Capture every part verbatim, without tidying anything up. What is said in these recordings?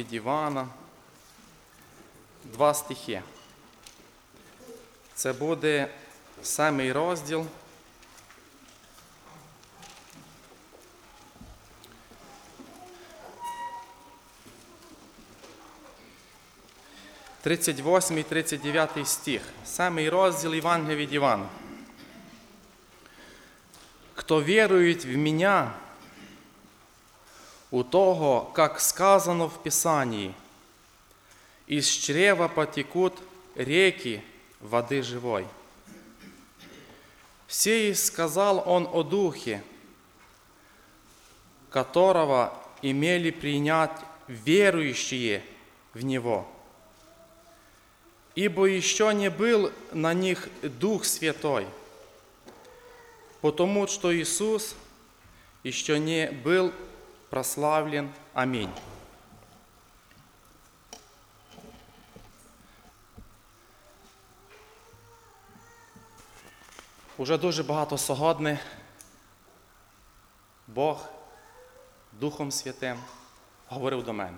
від Івана. Два стихи. Це буде семий розділ. тридцять восьмий - тридцять дев'ятий стих. Семий розділ Євангелія від Івана. «Кто верует в Меня, у того, как сказано в Писании, из чрева потекут реки воды живой». Сей сказал он о Духе, которого имели принять верующие в Него. Ибо еще не был на них Дух Святой, потому что Иисус еще не был прославлен. Аминь. Уже дуже багато сьогодні Бог Духом Святим говорив до мене.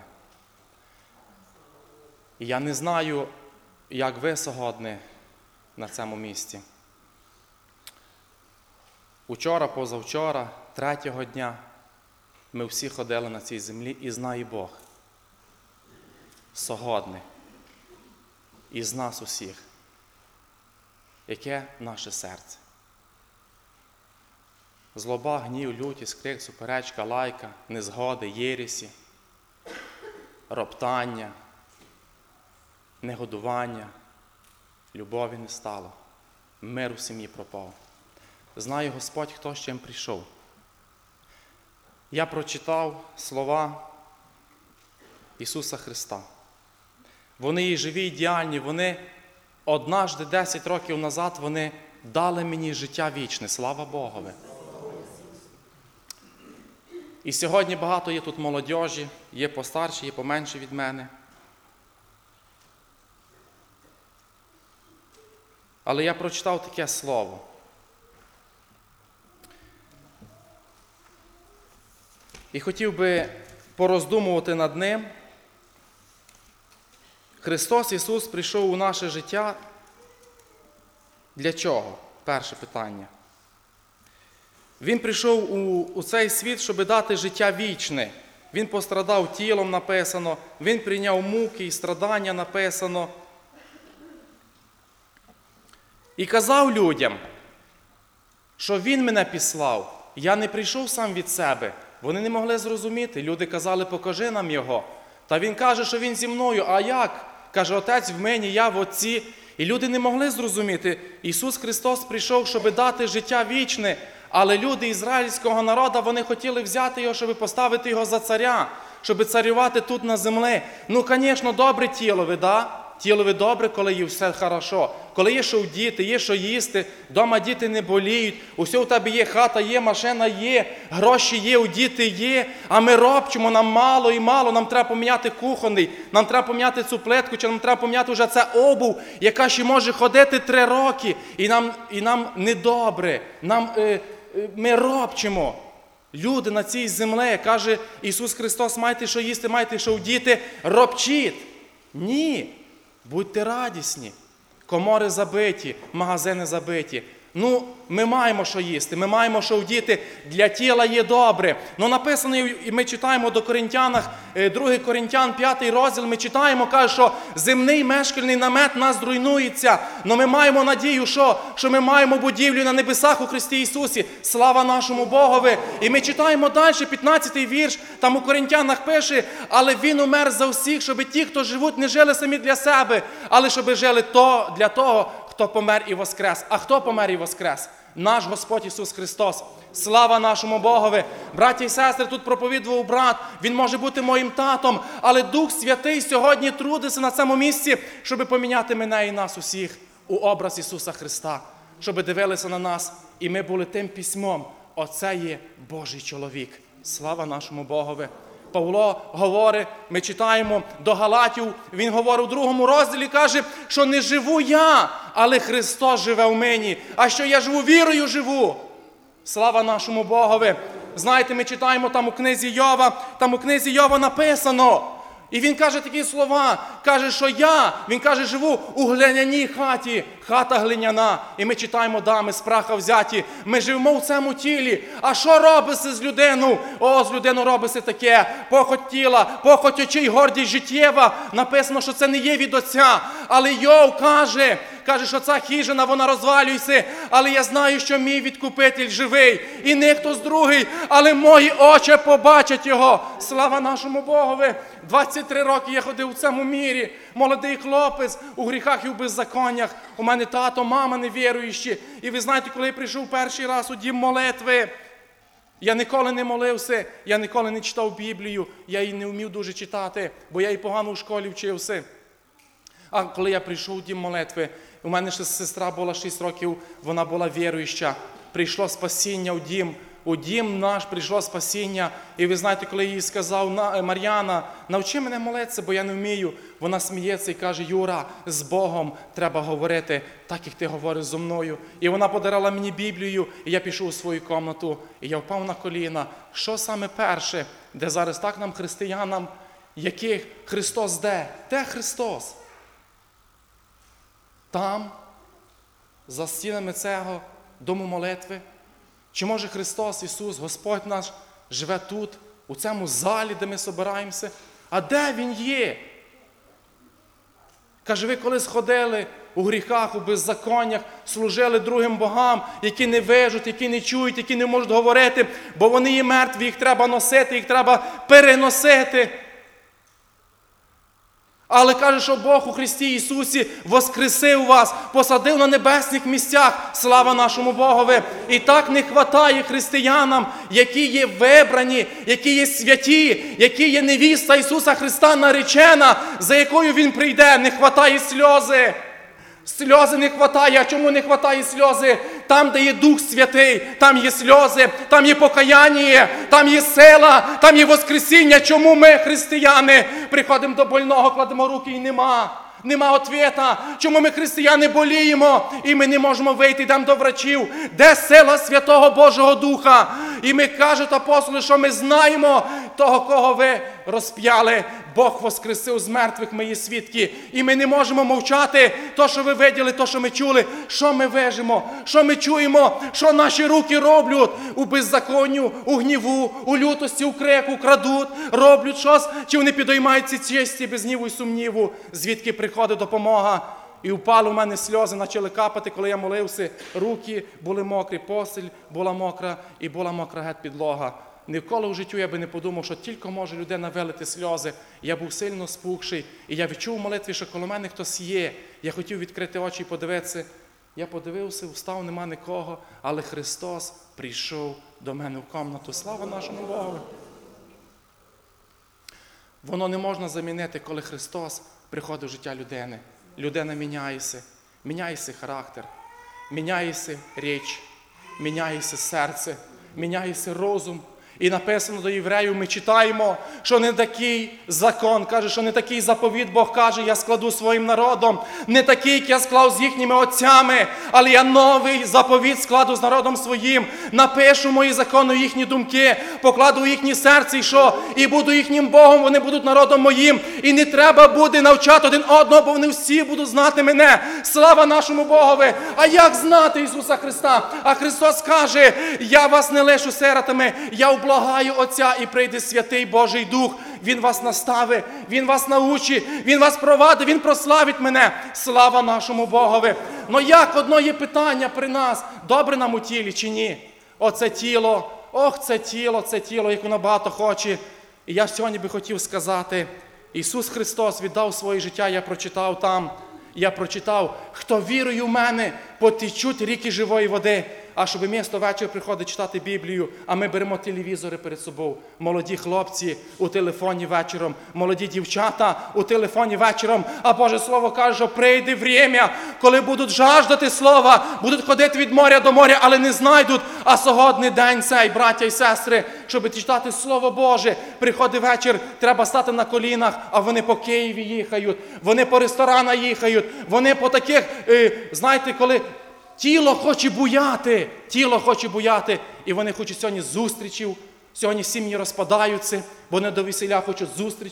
І я не знаю, як ви сьогодні на цьому місці. Учора, позавчора, третього дня ми всі ходили на цій землі, і знає Бог. Сьогодні із нас усіх, яке наше серце. Злоба, гнів, лютість, крик, суперечка, лайка, незгоди, єресі, роптання, негодування, любові не стало, мир у сім'ї пропав. Знає Господь, хто з чим прийшов. Я прочитав слова Ісуса Христа. Вони є живі і діяльні, вони однажды, десять років назад, вони дали мені життя вічне, слава Богові. І сьогодні багато є тут молодіжі, є постарші, є поменші від мене. Але я прочитав таке слово. І хотів би пороздумувати над ним. Христос Ісус прийшов у наше життя для чого? Перше питання. Він прийшов у, у цей світ, щоб дати життя вічне. Він пострадав тілом, написано. Він прийняв муки і страдання, написано. І казав людям, що Він мене післав. Я не прийшов сам від себе. Вони не могли зрозуміти. Люди казали, покажи нам Його. Та Він каже, що Він зі мною. А як? Каже, Отець в мені, я в Отці. І люди не могли зрозуміти. Ісус Христос прийшов, щоб дати життя вічне. Але люди ізраїльського народу, вони хотіли взяти Його, щоб поставити Його за царя. Щоб царювати тут на землі. Ну, звісно, добре тілове, да? Тілове добре, коли є все хорошо. Коли є що вдіти, є що їсти, вдома діти не боліють, усе у тебе є, хата є, машина є, гроші є, у діти є, а ми робчимо, нам мало і мало, нам треба поміняти кухонний, нам треба поміняти цю плитку, чи нам треба поміняти вже це обув, яка ще може ходити три роки, і нам, і нам недобре, нам, е, е, ми робчимо. Люди на цій землі, каже Ісус Христос, майте що їсти, майте що вдіти, робчіть. Ні. Будьте радісні, комори забиті, магазини забиті. Ну, ми маємо що їсти, ми маємо що вдіти, для тіла є добре. Ну, написано, і ми читаємо до Коринтянах, другий Коринтян, п'ятий розділ, ми читаємо, каже, що земний мешкальний намет нас зруйнується. Но ми маємо надію, що? Що ми маємо будівлю на небесах у Христі Ісусі. Слава нашому Богові. І ми читаємо далі, п'ятнадцятий вірш, там у Коринтянах пише, але Він умер за всіх, щоб ті, хто живуть, не жили самі для себе, але щоб жили то, для того, хто помер і воскрес. А хто помер і воскрес? Наш Господь Ісус Христос. Слава нашому Богові. Браті і сестри, тут проповідував брат, він може бути моїм татом, але Дух Святий сьогодні трудиться на цьому місці, щоб поміняти мене і нас усіх у образ Ісуса Христа, щоб дивилися на нас, і ми були тим письмом. Оце є Божий чоловік. Слава нашому Богові. Павло говорить, ми читаємо до Галатів, він говорить у другому розділі, каже, що не живу я, але Христос живе в мені, а що я живу, вірою живу. Слава нашому Богові. Знаєте, ми читаємо там у книзі Йова, там у книзі Йова написано, І він каже такі слова, каже, що я, він каже, живу у глиняній хаті, хата глиняна. І ми читаємо, да, ми з праха взяті, ми живемо в цьому тілі. А що робиться з людиною? О, з людиною робиться таке, похоть тіла, похоть очей, гордість життєва. Написано, що це не є від Отця. Але Йов каже, каже, що ця хижина, вона розвалюється, але я знаю, що мій відкупитель живий. І не хтось другий, але мої очі побачать його. Слава нашому Богові! двадцять три роки я ходив у цьому мірі, молодий хлопець, у гріхах і у беззаконнях. У мене тато, мама невіруючі. І ви знаєте, коли я прийшов перший раз у дім молитви, я ніколи не молився, я ніколи не читав Біблію, я її не вмів дуже читати, бо я і погано в школі вчився. А коли я прийшов у дім молитви, у мене ще сестра була шість років, вона була віруюча. Прийшло спасіння у дім, у дім наш прийшло спасіння. І ви знаєте, коли я їй сказав, Мар'яна, навчи мене молитися, бо я не вмію. Вона сміється і каже, Юра, з Богом треба говорити так, як ти говориш зо мною. І вона подарила мені Біблію, і я пішов у свою кімнату, і я впав на коліна. Що саме перше, де зараз так нам, християнам, яких Христос де? Де Христос? Там, за стінами цього дому молитви? Чи може Христос, Ісус, Господь наш, живе тут, у цьому залі, де ми собираємося? А де Він є? Каже, ви колись ходили у гріхах, у беззаконнях, служили другим богам, які не вижуть, які не чують, які не можуть говорити, бо вони є мертві, їх треба носити, їх треба переносити. Але каже, що Бог у Христі Ісусі воскресив вас, посадив на небесних місцях. Слава нашому Богові! І так не хватає християнам, які є вибрані, які є святі, які є невіста Ісуса Христа наречена, за якою Він прийде. Не хватає сльози. Сльози не хватає. А чому не хватає сльози? Там, де є Дух Святий, там є сльози, там є покаяння, там є сила, там є воскресіння. Чому ми, християни, приходимо до больного, кладемо руки і нема? Нема ответа. Чому ми, християни, боліємо і ми не можемо вийти, йдемо до врачів? Де сила Святого Божого Духа? І ми кажуть апостоли, що ми знаємо того, кого ви розп'яли. Бог воскресив з мертвих, ми є свідки. І ми не можемо мовчати. То, що ви виділи, то, що ми чули, що ми вижимо, що ми чуємо, що наші руки роблять у беззаконню, у гніву, у лютості, у крику, крадуть, роблять щось, чи вони підіймаються честі без гніву і сумніву, звідки приходить допомога. І впали у мене сльози, почали капати, коли я молився. Руки були мокрі, постіль була мокра і була мокра геть підлога. Ніколи в житті я би не подумав, що тільки може людина вилити сльози. Я був сильно спухший, і я відчув у молитві, що коло мене хтось є. Я хотів відкрити очі і подивитися. Я подивився, встав, нема нікого, але Христос прийшов до мене в кімнату. Слава нашому Богу! Воно не можна замінити, коли Христос приходить в життя людини. Людина міняється, міняється характер, міняється річ, міняється серце, міняється розум. І написано до євреїв, ми читаємо, що не такий закон, каже, що не такий заповіт Бог каже, я складу своїм народом, не такий, як я склав з їхніми отцями, але я новий заповіт складу з народом своїм, напишу мої закони, їхні думки, покладу в їхні серце, і що? І буду їхнім Богом, вони будуть народом моїм, і не треба буде навчати один одного, бо вони всі будуть знати мене. Слава нашому Богові! А як знати Ісуса Христа? А Христос каже, я вас не лишу сиротами, я благаю Отця, і прийде Святий Божий Дух. Він вас наставить, Він вас научить, Він вас провадить, Він прославить мене. Слава нашому Богові! Но як одно є питання при нас, добре нам у тілі чи ні? Оце тіло, ох, це тіло, це тіло, як воно багато хоче. І я сьогодні би хотів сказати, Ісус Христос віддав своє життя, я прочитав там, я прочитав, хто вірує в мене, потечуть ріки живої води. А щоб місто ввечері приходить читати Біблію, а ми беремо телевізори перед собою. Молоді хлопці у телефоні вечором, молоді дівчата у телефоні вечором. А Боже Слово каже, що прийде время, коли будуть жаждати Слова, будуть ходити від моря до моря, але не знайдуть. А сьогодні день цей, браття і сестри, щоб читати Слово Боже. Приходить вечір, треба стати на колінах, а вони по Києві їхають, вони по ресторанах їхають, вони по таких, е, знаєте, коли... Тіло хоче буяти, тіло хоче буяти, і вони хочуть сьогодні зустрічів, сьогодні сім'ї розпадаються, вони до весілля хочуть зустрічів,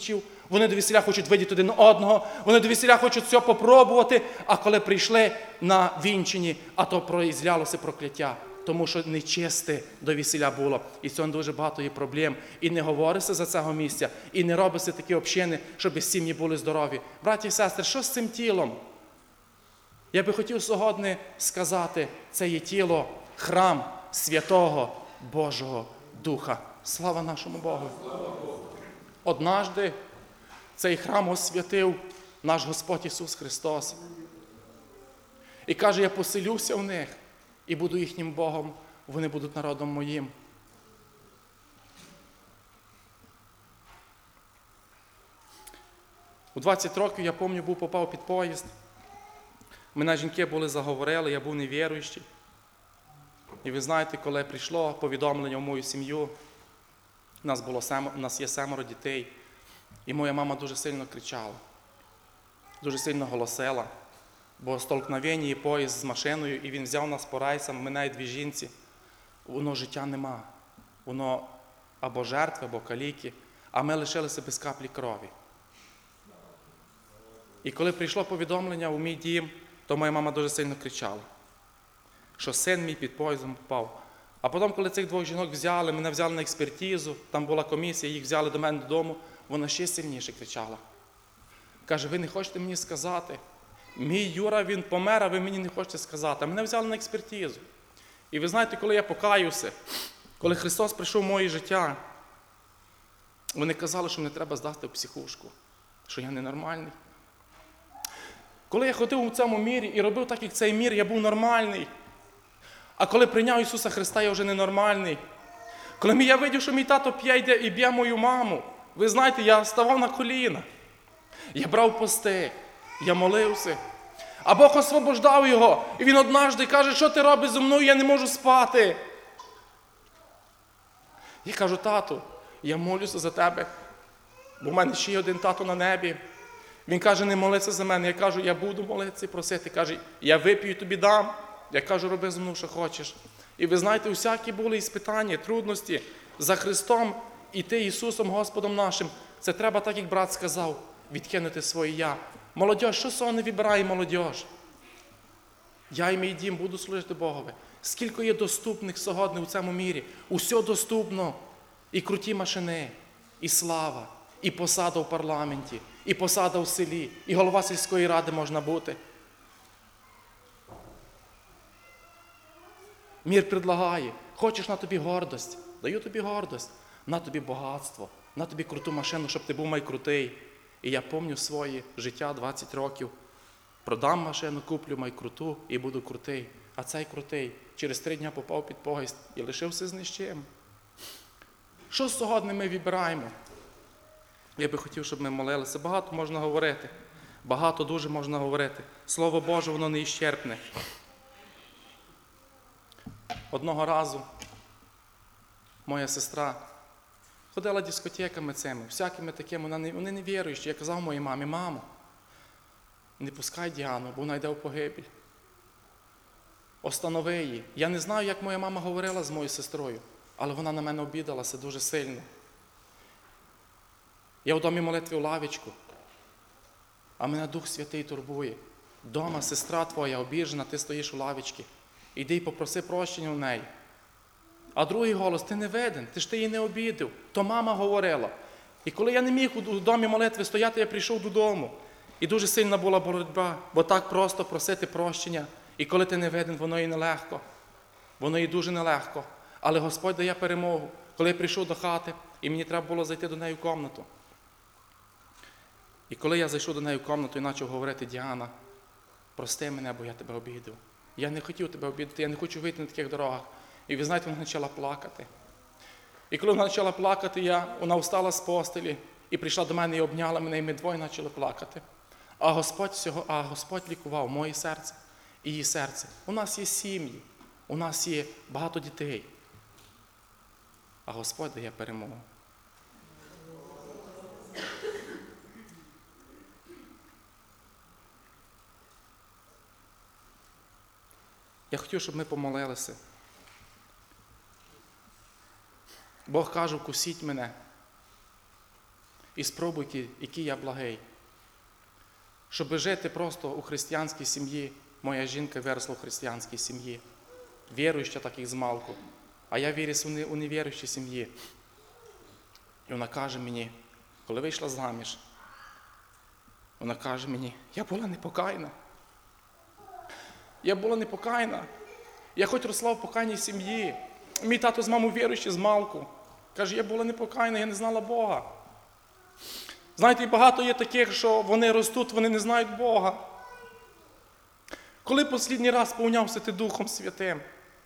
Вони до весіля хочуть видіти один одного, вони до весіля хочуть все попробувати, а коли прийшли на вінчині, а то проізлялося прокляття, тому що нечисте до весіля було. І цьому дуже багато є проблем. І не говориться за цього місця, і не робиться такі общини, щоб сім'ї були здорові. Браті і сестри, що з цим тілом? Я би хотів сьогодні сказати, це є тіло, храм Святого Божого Духа. Слава нашому Богу! Однажди цей храм освятив наш Господь Ісус Христос. І каже, я поселюся в них і буду їхнім Богом, вони будуть народом моїм. У двадцять років, я пам'ятаю, був попав під поїзд. Мене жінки були заговорили, я був невіруючий. І ви знаєте, коли прийшло повідомлення в мою сім'ю, у нас, було сем... у нас є семеро дітей, і моя мама дуже сильно кричала, дуже сильно голосила, бо столкновення і поїзд з машиною, і він взяв нас по рейсам, мене і дві жінці. Воно життя нема. Воно або жертви, або каліки, а ми лишилися без каплі крові. І коли прийшло повідомлення у мій дім, то моя мама дуже сильно кричала, що син мій під поїздом попав. А потім, коли цих двох жінок взяли, мене взяли на експертизу, там була комісія, їх взяли до мене додому, вона ще сильніше кричала. Каже, ви не хочете мені сказати? Мій Юра, він помер, а ви мені не хочете сказати. А мене взяли на експертизу. І ви знаєте, коли я покаюся, коли Христос прийшов в моє життя, вони казали, що мене треба здати в психушку, що я ненормальний. Коли я ходив у цьому мірі і робив так, як цей мір, я був нормальний. А коли прийняв Ісуса Христа, я вже ненормальний. Коли я видів, що мій тато п'є йде і б'є мою маму, ви знаєте, я ставав на коліна. Я брав пости, я молився. А Бог освобождав його. І він однажды каже, що ти робиш зі мною, я не можу спати. Я кажу, тату, я молюся за тебе, бо в мене ще є один тато на небі. Він каже, не молися за мене. Я кажу, я буду молитися і просити. Каже, я вип'ю, тобі дам. Я кажу, роби зі мною, що хочеш. І ви знаєте, усякі були іспитання, трудності. За Христом іти Ісусом Господом нашим. Це треба, так як брат сказав, відкинути своє я. Молодіж, що сон не вибирає молодіж? Я і мій дім буду служити Богові. Скільки є доступних сьогодні у цьому мірі? Усе доступно. І круті машини, і слава, і посада в парламенті, і посада в селі, і голова сільської ради можна бути. Мір предлагає, хочеш на тобі гордость, даю тобі гордость, на тобі багатство, на тобі круту машину, щоб ти був майкрутий. І я пам'ятаю своє життя двадцять років. Продам машину, куплю майкруту і буду крутий. А цей крутий через три дня попав під поїзд і лишився з нічим. Що сьогодні ми вибираємо? Я би хотів, щоб ми молилися. Багато можна говорити. Багато дуже можна говорити. Слово Боже, воно не іщерпне. Одного разу моя сестра ходила дискотеками цими, всякими такими, вона не, вони не віруючі. Я казав моїй мамі, мамо, не пускай Діану, бо вона йде в погибель. Останови її. Я не знаю, як моя мама говорила з моєю сестрою, але вона на мене обідалася дуже сильно. Я в домі молитви у лавічку, а мене Дух Святий турбує. Дома сестра твоя обіжена, ти стоїш у лавічці. Іди і попроси прощення у неї. А другий голос, ти не виден, ти ж ти її не обідав. То мама говорила. І коли я не міг у домі молитви стояти, я прийшов додому. І дуже сильна була боротьба, бо так просто просити прощення. І коли ти не виден, воно і нелегко. Воно і дуже нелегко. Але Господь дає перемогу. Коли я прийшов до хати, і мені треба було зайти до неї в кімнату. І коли я зайшов до неї в кімнату і почав говорити, Діана, прости мене, бо я тебе обідав. Я не хотів тебе обідати, я не хочу вийти на таких дорогах. І ви знаєте, вона почала плакати. І коли вона почала плакати, я, вона встала з постелі і прийшла до мене і обняла мене, і ми двоє почали плакати. А Господь, всього, а Господь лікував моє серце і її серце. У нас є сім'ї, у нас є багато дітей. А Господь дає перемогу. Я хотів, щоб ми помолилися. Бог каже, вкусіть мене. і спробуй, який я благий. Щоб жити просто у християнській сім'ї, моя жінка виросла у християнській сім'ї, віруюча так як змалку, а я виріс у невіруючій сім'ї. І вона каже мені, коли вийшла заміж, вона каже мені, я була непокаяна. Я була непокаяна. Я хоч росла в покаяній сім'ї. Мій тато з мамою віруючі змалку. Каже, я була непокаяна, я не знала Бога. Знаєте, багато є таких, що вони ростуть, вони не знають Бога. Коли останній раз сповнявся ти Духом Святим?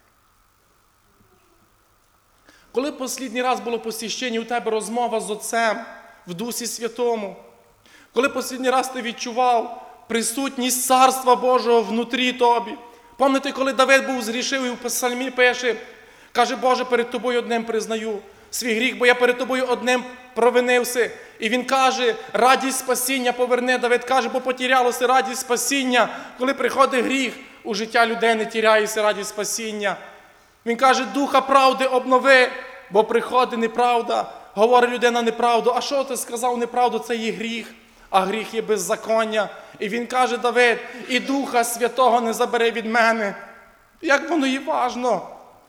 Коли останній раз було посвящення у тебе розмова з Отцем в Дусі Святому? Коли останній раз ти відчував присутність Царства Божого внутрі тобі? Пам'ятаєте, коли Давид був згрішив і в псальмі пише, каже, Боже, перед тобою одним признаю свій гріх, бо я перед тобою одним провинився. І він каже, радість спасіння поверни. Давид каже, бо потірялося радість спасіння. Коли приходить гріх, у життя людини тіряється радість спасіння. Він каже, духа правди обнови, бо приходить неправда. Говорить людина неправду. А що ти сказав неправду? Це є гріх. А гріх є беззаконня. І він каже, Давид, і Духа Святого не забери від мене. Як воно є важно.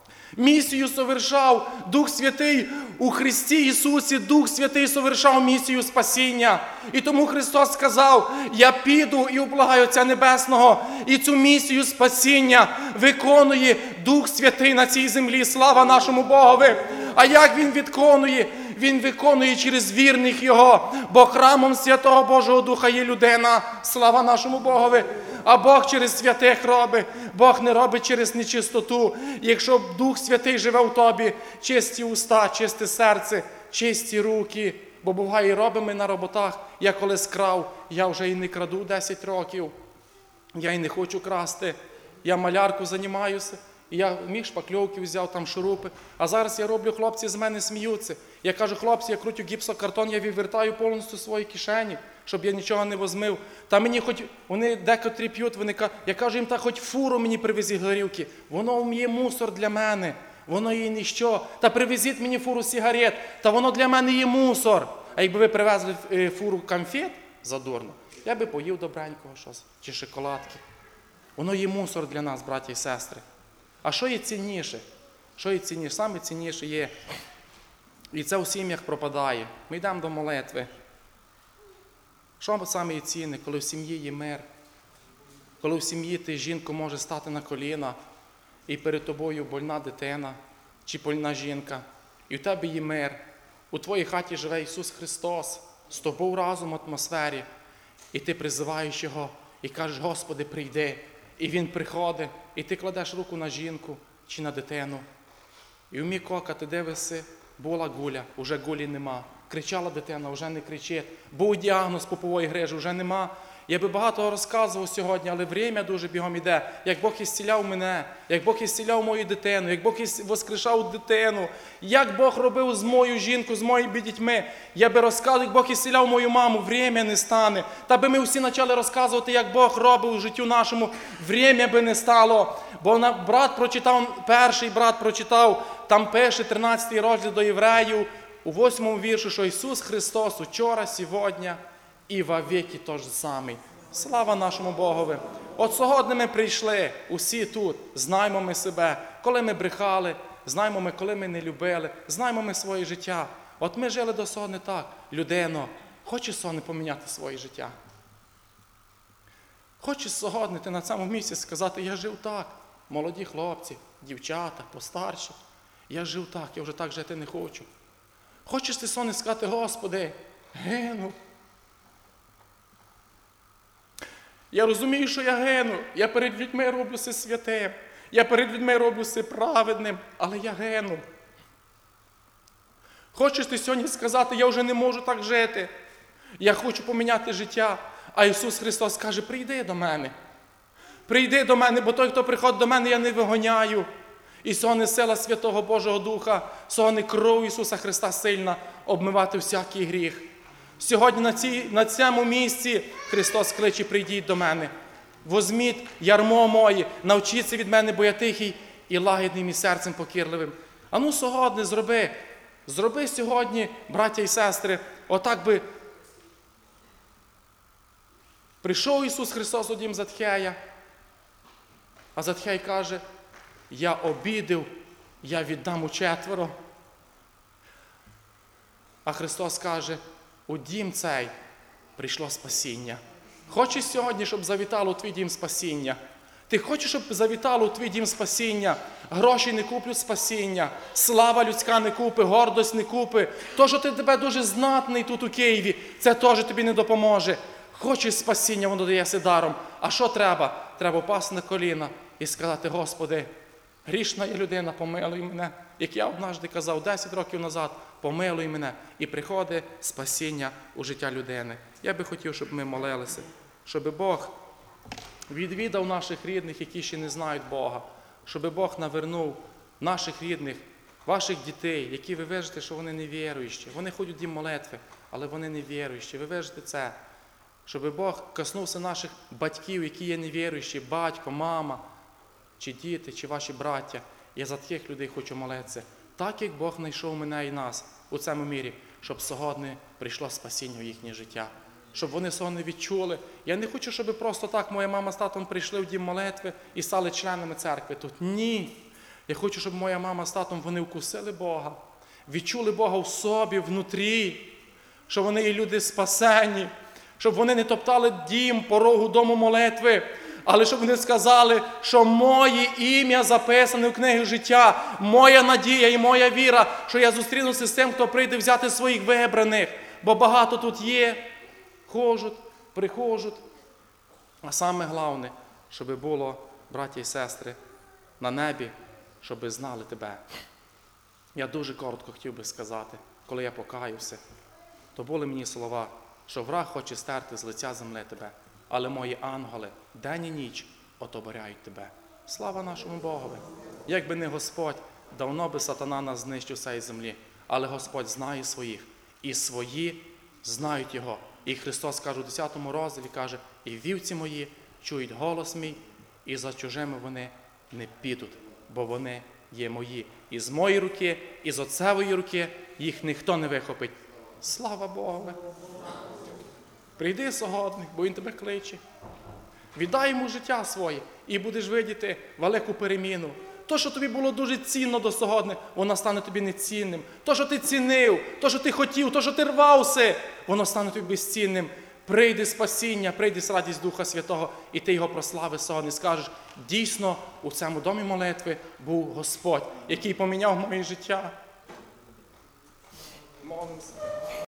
Місію совершав Дух Святий у Христі Ісусі. Дух Святий совершав місію спасіння. І тому Христос сказав, я піду і облагаю Отця Небесного. І цю місію спасіння виконує Дух Святий на цій землі. Слава нашому Богові! А як Він виконує? Він виконує через вірних Його, бо храмом Святого Божого Духа є людина. Слава нашому Богові! А Бог через святих робить. Бог не робить через нечистоту. Якщо Дух Святий живе в тобі, чисті уста, чисте серце, чисті руки. Бо буває, робимо на роботах. Я колись крав, я вже і не краду десять років. Я і не хочу красти. Я малярку займаюся. І я міг шпакльовки взяв, там шурупи. А зараз я роблю, хлопці з мене сміються. Я кажу, хлопці, я крутю гіпсокартон, я вивертаю повністю свої кишені, щоб я нічого не возьмив. Та мені хоч, вони декотрі п'ють, вони кажуть, я кажу їм, та хоч фуру мені привезіть горілки. Воно є мусор для мене, воно є ніщо. Та привезіть мені фуру сигарет, та воно для мене є мусор. А якби ви привезли фуру конфет задурно, я би поїв добренького щось, чи шоколадки. Воно є мусор для нас, браті і сестри. А що є цінніше? Що є цінніше? Саме цінніше є, і це у сім'ях пропадає. Ми йдемо до молитви. Що саме є цінне, коли в сім'ї є мир? Коли в сім'ї ти, жінка, може стати на коліна, і перед тобою больна дитина, чи больна жінка, і в тебе є мир. У твоїй хаті живе Ісус Христос, з тобою разом в атмосфері, і ти призиваєш Його, і кажеш, Господи, прийди. І Він приходить, і ти кладеш руку на жінку чи на дитину. І вмій кока, ти дивишся, була гуля, уже гулі нема. Кричала дитина, вже не кричить. Був діагноз пупової грижі, вже нема. Я би багато розказував сьогодні, але время дуже бігом іде. Як Бог ісціляв мене, як Бог ісціляв мою дитину, як Бог воскрешав дитину, як Бог робив з мою жінку, з моїми дітьми. Я би розказував, як Бог ісціляв мою маму, время не стане. Та би ми всі почали розказувати, як Бог робив у життю нашому, время би не стало. Бо брат прочитав, перший брат прочитав, там пише тринадцятий розділ до Євреїв, у восьмому віршу, що Ісус Христос учора, сьогодні і вовеки тож самий. Слава нашому Богові! От сьогодні ми прийшли, усі тут, знаємо ми себе, коли ми брехали, знаємо ми, коли ми не любили, знаємо ми своє життя. От ми жили до сьогодні так. Людино, хочеш сьогодні поміняти своє життя? Хочеш сьогодні ти на цьому місці сказати, я жив так. Молоді хлопці, дівчата, постарші. Я жив так, я вже так жити не хочу. Хочеш ти сьогодні сказати, Господи, гину. Я розумію, що я гину. Я перед людьми роблю все святим. Я перед людьми роблю все праведним, але я гину. Хочеш ти сьогодні сказати, я вже не можу так жити. Я хочу поміняти життя. А Ісус Христос каже, прийди до мене. Прийди до мене, бо той, хто приходить до мене, я не вигоняю. І сьогодні сила Святого Божого Духа, сьогодні кров Ісуса Христа сильна обмивати всякий гріх. Сьогодні на, цій, на цьому місці Христос кличе, прийдіть до мене. Возьміть ярмо моє, навчіться від мене, бо я тихий і лагідним і серцем покірливим. А ну сьогодні зроби, зроби сьогодні, браття і сестри, отак би Прийшов Ісус Христос у дім Затхея, а Затхей каже, я обідив, я віддам у четверо. А Христос каже, у дім цей прийшло спасіння. Хочеш сьогодні, щоб завітало у твій дім спасіння? Ти хочеш, щоб завітало у твій дім спасіння? Гроші не куплять спасіння, слава людська не купи, гордость не купи. То, що ти тебе дуже знатний тут у Києві, це теж тобі не допоможе. Хочеш спасіння, воно дається даром. А що треба? Треба впасти на коліна і сказати, Господи, грішна я людина, помилуй мене. Як я однажды казав десять років назад, помилуй мене. І приходить спасіння у життя людини. Я би хотів, щоб ми молилися, щоб Бог відвідав наших рідних, які ще не знають Бога, щоб Бог навернув наших рідних, ваших дітей, які ви вижите, що вони не віруючі. Вони ходять в дім молитви, але вони не віруючі. Ви вижите це. Щоб Бог коснувся наших батьків, які є невіруючі, батько, мама, чи діти, чи ваші браття. Я за таких людей хочу молитися. Так, як Бог знайшов мене і нас у цьому мірі, щоб сьогодні прийшло спасіння в їхнє життя. Щоб вони сьогодні відчули. Я не хочу, щоб просто так моя мама з татом прийшли в дім молитви і стали членами церкви тут. Ні. Я хочу, щоб моя мама з татом, вони вкусили Бога, відчули Бога в собі, внутрі, що вони є люди спасені, щоб вони не топтали дім, порогу дому молитви, але щоб вони сказали, що моє ім'я записане в книгі життя, моя надія і моя віра, що я зустрінуся з тим, хто прийде взяти своїх вибраних, бо багато тут є, хожуть, приходять. А саме головне, щоб було, браті і сестри, на небі, щоб знали тебе. Я дуже коротко хотів би сказати, коли я покаюся, то були мені слова, що враг хоче стерти з лиця земли тебе, але мої ангели день і ніч отоборяють тебе. Слава нашому Богові! Якби не Господь, давно би сатана нас знищив з цієї землі, але Господь знає своїх, і свої знають Його. І Христос каже у десятому розділі, каже, і вівці мої чують голос мій, і за чужими вони не підуть, бо вони є мої. І з моєї руки, і з Отцевої руки їх ніхто не вихопить. Слава Богу! Прийди сьогодні, бо Він тебе кличе. Віддай йому життя своє, і будеш видіти велику переміну. То, що тобі було дуже цінно до сьогодні, воно стане тобі нецінним. То, що ти цінив, то, що ти хотів, то, що ти рвався, воно стане тобі безцінним. Прийде спасіння, прийде радість Духа Святого, і ти його прославиш сьогодні. І скажеш, дійсно, у цьому домі молитви був Господь, який поміняв моє життя. Молимося.